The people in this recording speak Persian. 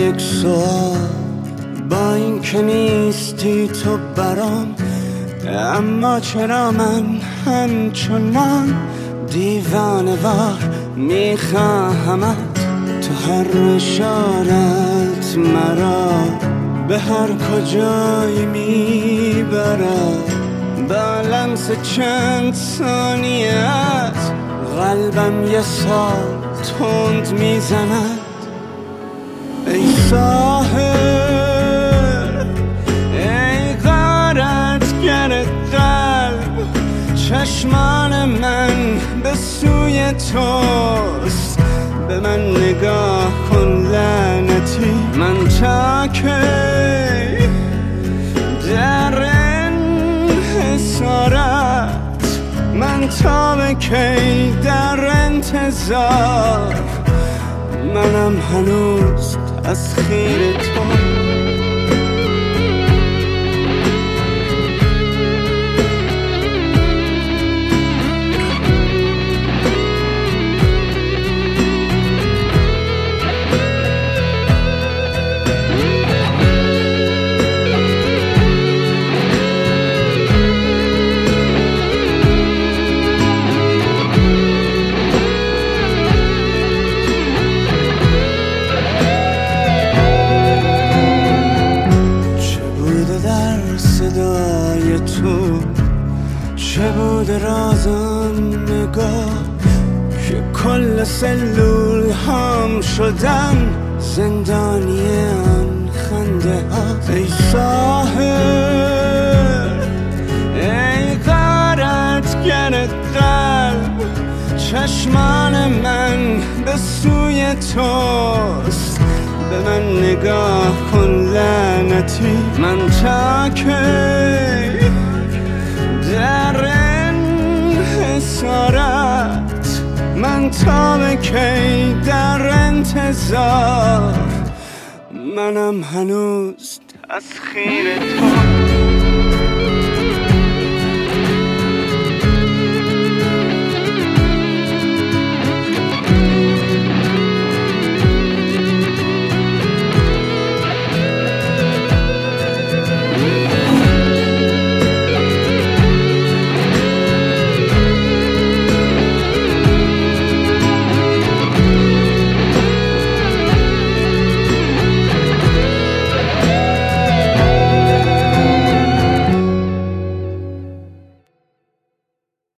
یک سوال، با این که نیستی تو برام، اما چرا من همچنان دیوانه وار میخواهمت؟ تو هر اشارت مرا به هر کجایی میبرد، با لمس چند ثانیت قلبم یه سال تند میزند. ای ساحر، ای غارتگر قلب، چشمان من به سوی توست، به من نگاه کن لعنتی. من تا کی در انحصارت، من تا به کی در انتظار، منم هنوز تسخیر تو. صدای تو چه بود رازم نگاه که کل سلول هم شدن زندانی آن خنده ها. ای ساحر، ای غارتگر قلب، چشمان من به سوی توست، به من نگاه کن لعنتی. من تا کی در انحصارت، من تا به کی در انتظار، منم هنوز تسخیر تو.